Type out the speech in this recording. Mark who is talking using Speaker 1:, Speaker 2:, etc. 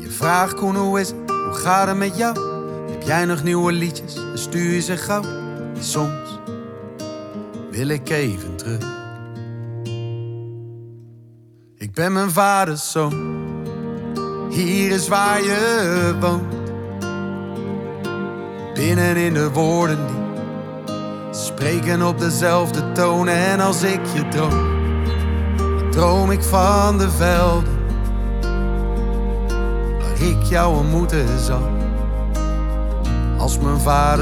Speaker 1: Je vraagt Koen, hoe is het? Hoe gaat het met jou? Heb jij nog nieuwe liedjes en stuur je ze gauw? En soms wil ik even terug. Ik ben mijn vaders zoon. Hier is waar je woont. Binnen in de woorden die spreken op dezelfde toon. En als ik je droom, dan droom ik van de velden waar ik jou ontmoeten zal. Als mijn vader